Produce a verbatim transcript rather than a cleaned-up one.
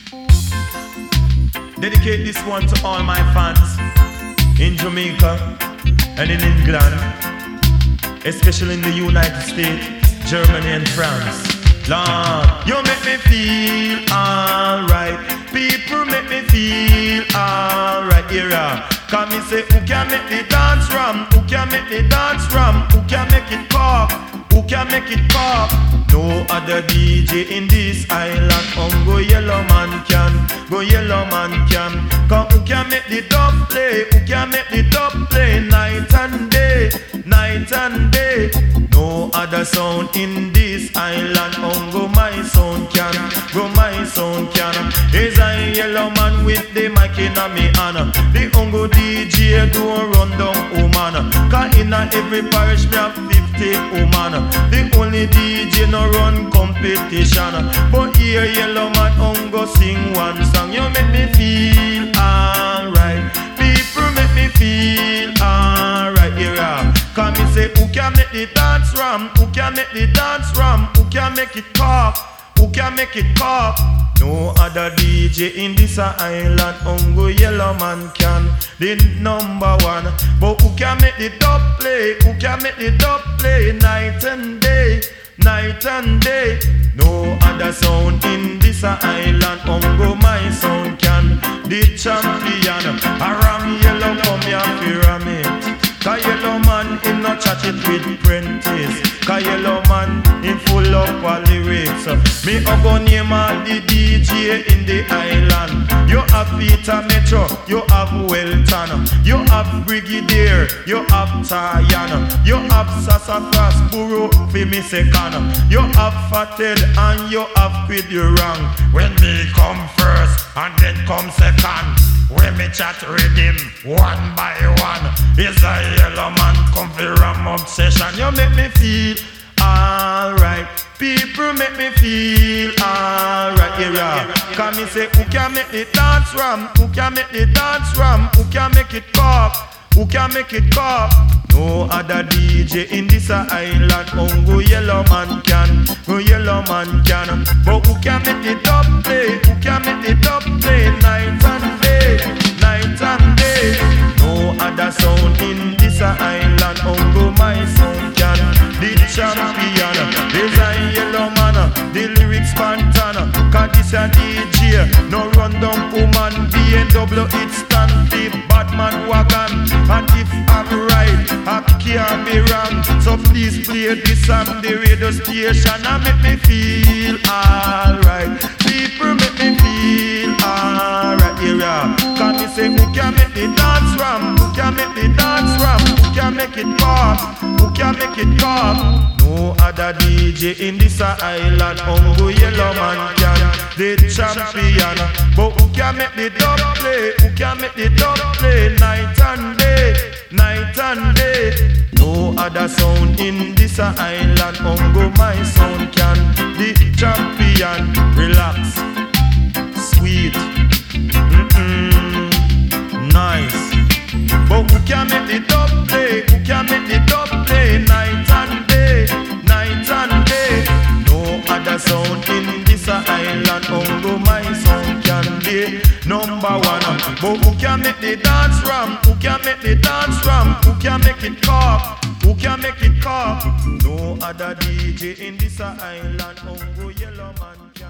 Dedicate this one to all my fans in Jamaica and in England, especially in the United States, Germany and France. Lord, you make me feel alright. People make me feel alright. Era, come me say, who can make the dance ram? Who can make the dance ram? Who can make it pop? Who can make it pop? No other D J in this island. Um, go yellow man can, go yellow man can. Come, who can make the dub play? Who can make the dub play? Night and day, night and day. No other sound in this island. Um, go my sound can, go my sound can. Is a yellow man with the mic in a me hand. The ungo D J do run down woman. Cause in a every parish me have fifty woman. The only D J no run competition. But here yellow man ungo sing one song. You make me feel alright. People make me feel alright. Here come me say, who can make the dance ram? Who can make the dance ram? Who can make it cock? Who can make it cock? No other D J in this island. Ungo yellow man can, the number one. But who can make the dub play? Who can make the dub play? Night and day, night and day. No other sound in this island. Ungo my sound can, the champion. Aram yellow come here pyramid. Cause yellow man in no chat it with Prentice. Cause yellow man in full up all lyrics. Me a go name all the D J in the island. You have Peter Metro, you have Welton, you have Brigadier, you have Tayana, you have Sassafras, Buru, Fimi Second, you have Fated and you have Quid Wrong. When me come first and then come second, when me chat rhythm one by one, is a yellow man come for ram obsession. You make me feel alright. People make me feel alright. Yeah, can me say, who can make the dance ram? Who can make the dance ram? Who can make it pop? Who can make it pop? No other D J in this island. Ungo yellow man can, go yellow man can. But who can make the dub play? Who can make the dub play? Night and day, night and day. No other sound in this island. Ungo my sound can, the champion. There's a yellow man, the lyrics pantana. Cause this a D J, no run down woman. B M W it stand the Batman wagon. And if I'm right, I can't be wrong. So please play this on the radio station and make me feel alright. People make me feel alright. Yeah, can me say, who can make the dance ram? Who can make the dance ram? Who can make it pop? Who can make it pop? No other D J in this island. Ungo yellow man can, the champion. But who can make the dub play? Who can make the dub play? Night and day, night and day. No other sound in this island. Ungo my sound can, the champion. Relax, sweet, mm-mm, nice. But who can make the dub play? Who can make the dub play? Night and day, night and day. No other sound in this island. Ungo my sound can be number one. But who can make the dance ram? Who can make the dance ram? Who can make it pop? Who can make it pop? No other D J in this island. Ungo yellow man can.